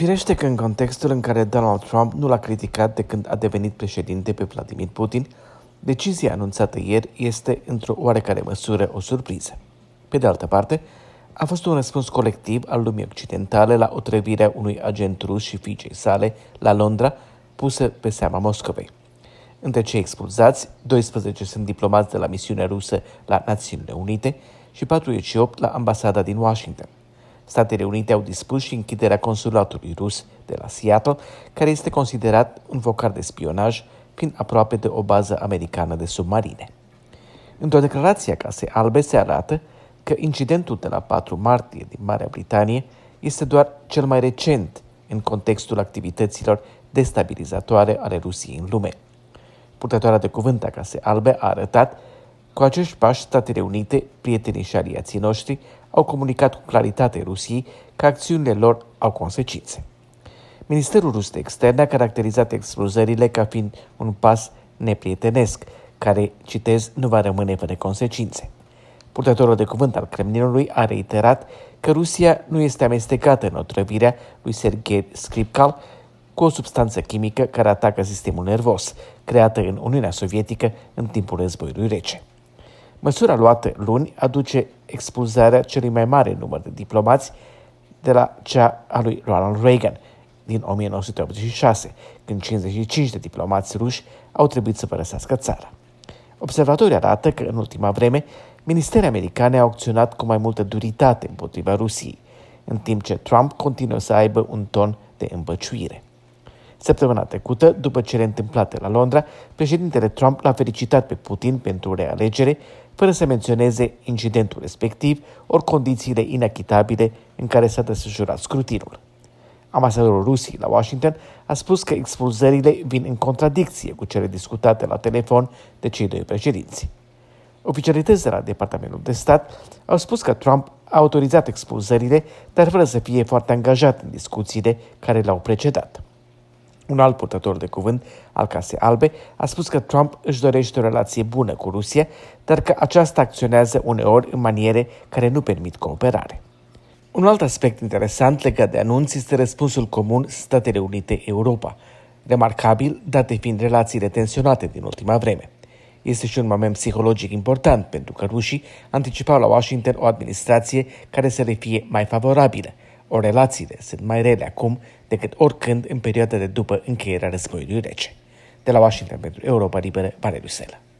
Firește că în contextul în care Donald Trump nu l-a criticat de când a devenit președinte pe Vladimir Putin, decizia anunțată ieri este într-o oarecare măsură o surpriză. Pe de altă parte, a fost un răspuns colectiv al lumii occidentale la otrăvirea unui agent rus și fiicei sale la Londra, pusă pe seama Moscovei. Între cei expulzați, 12 sunt diplomați de la misiunea rusă la Națiunile Unite și 48 la ambasada din Washington. Statele Unite au dispus și închiderea consulatului rus de la Seattle, care este considerat un focar de spionaj fiind aproape de o bază americană de submarine. Într-o declarație a Casei Albe se arată că incidentul de la 4 martie din Marea Britanie este doar cel mai recent în contextul activităților destabilizatoare ale Rusiei în lume. Purtătoarea de cuvânt a Casei Albe a arătat că cu acești pași, Statele Unite, prietenii și aliații noștri, au comunicat cu claritate Rusiei că acțiunile lor au consecințe. Ministerul rus de externe a caracterizat expulzările ca fiind un pas neprietenesc, care, citez, nu va rămâne fără consecințe. Purtătorul de cuvânt al Kremlinului a reiterat că Rusia nu este amestecată în otrăvirea lui Sergei Skripal cu o substanță chimică care atacă sistemul nervos, creată în Uniunea Sovietică în timpul războiului rece. Măsura luată luni aduce expulzarea celui mai mare număr de diplomați de la cea a lui Ronald Reagan din 1986, când 55 de diplomați ruși au trebuit să părăsească țara. Observatorii arată că în ultima vreme ministerii americane au acționat cu mai multă duritate împotriva Rusiei, în timp ce Trump continuă să aibă un ton de îmbăciuire. Săptămâna trecută, după cele întâmplate la Londra, președintele Trump l-a felicitat pe Putin pentru realegere, fără să menționeze incidentul respectiv ori condițiile inechitabile în care s-a desfășurat scrutinul. Ambasadorul Rusiei la Washington a spus că expulzările vin în contradicție cu cele discutate la telefon de cei doi președinți. Oficialități de la Departamentul de Stat au spus că Trump a autorizat expulzările, dar fără să fie foarte angajat în discuțiile care le-au precedat. Un alt purtător de cuvânt al Casei Albe a spus că Trump își dorește o relație bună cu Rusia, dar că aceasta acționează uneori în maniere care nu permit cooperare. Un alt aspect interesant legat de anunț este răspunsul comun Statele Unite-Europa, remarcabil date fiind relațiile tensionate din ultima vreme. Este și un moment psihologic important pentru că rușii anticipau la Washington o administrație care să le fie mai favorabilă. Relațiile sunt mai rele acum decât oricând în perioada de după încheierea războiului rece. De la Washington pentru Europa Liberă, Valeriu Sela.